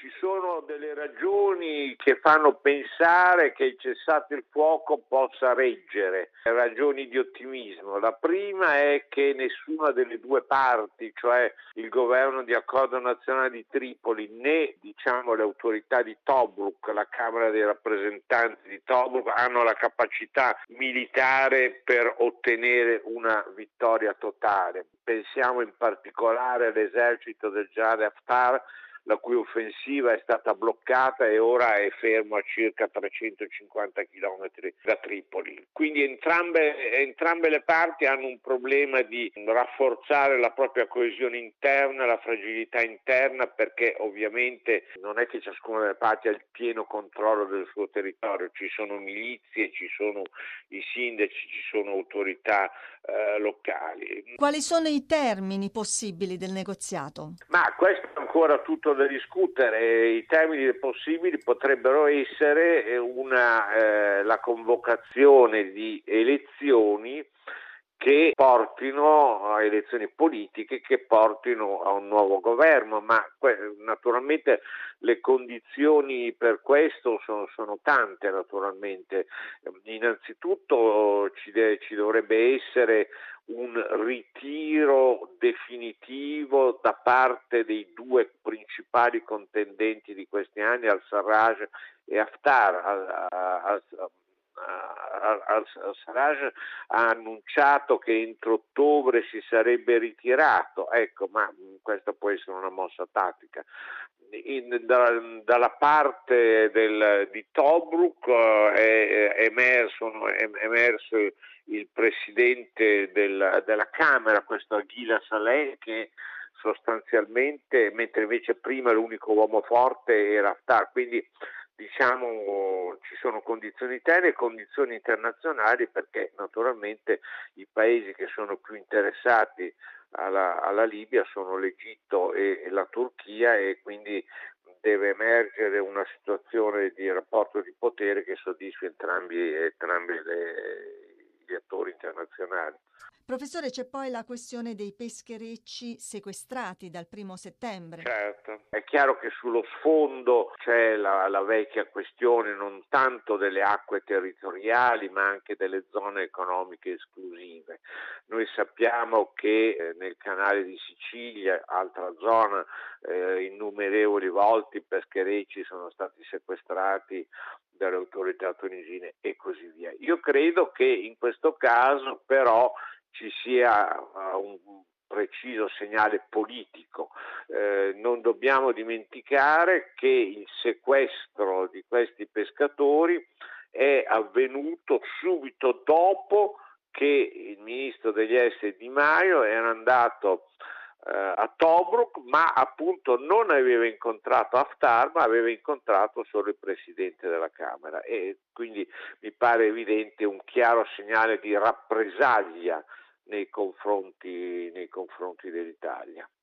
ci sono delle ragioni che fanno pensare che il cessate il fuoco possa reggere, ragioni di ottimismo. La prima è che nessuna delle due parti, cioè il governo di accordo nazionale di Tripoli né le autorità di Tobruk, la Camera dei rappresentanti di Tobruk, hanno la capacità militare per ottenere una vittoria totale. Pensiamo in particolare all'esercito del generale Haftar, la cui offensiva è stata bloccata e ora è fermo a circa 350 chilometri da Tripoli. Quindi entrambe le parti hanno un problema di rafforzare la propria coesione interna, la fragilità interna, perché ovviamente non è che ciascuna delle parti ha il pieno controllo del suo territorio, ci sono milizie, ci sono i sindaci, ci sono autorità locali. Quali sono i termini possibili del negoziato? Ma questo è ancora tutto da discutere. I termini possibili potrebbero essere la convocazione di elezioni che portino a elezioni politiche, che portino a un nuovo governo, ma naturalmente le condizioni per questo sono tante, naturalmente. Innanzitutto ci dovrebbe essere un ritiro definitivo da parte dei due principali contendenti di questi anni, al-Sarraj e Haftar. Al-Sarraj ha annunciato che entro ottobre si sarebbe ritirato, ma questa può essere una mossa tattica. Dalla parte di Tobruk è emerso il presidente della Camera, questo Aghila Saleh, che sostanzialmente, mentre invece prima l'unico uomo forte era Haftar, quindi ci sono condizioni interne e condizioni internazionali, perché naturalmente i paesi che sono più interessati alla Libia sono l'Egitto e la Turchia, e quindi deve emergere una situazione di rapporto di potere che soddisfi entrambi gli attori internazionali. Professore, c'è poi la questione dei pescherecci sequestrati dal 1° settembre. Certo, è chiaro che sullo sfondo c'è la vecchia questione non tanto delle acque territoriali, ma anche delle zone economiche esclusive. Noi sappiamo che nel canale di Sicilia, altra zona, innumerevoli volte i pescherecci sono stati sequestrati dalle autorità tunisine e così via. Io credo che in questo caso però ci sia un preciso segnale politico. Non dobbiamo dimenticare che il sequestro di questi pescatori è avvenuto subito dopo che il ministro degli esteri Di Maio era andato a Tobruk, ma appunto non aveva incontrato Haftar, ma aveva incontrato solo il presidente della Camera, e quindi mi pare evidente un chiaro segnale di rappresaglia nei confronti dell'Italia.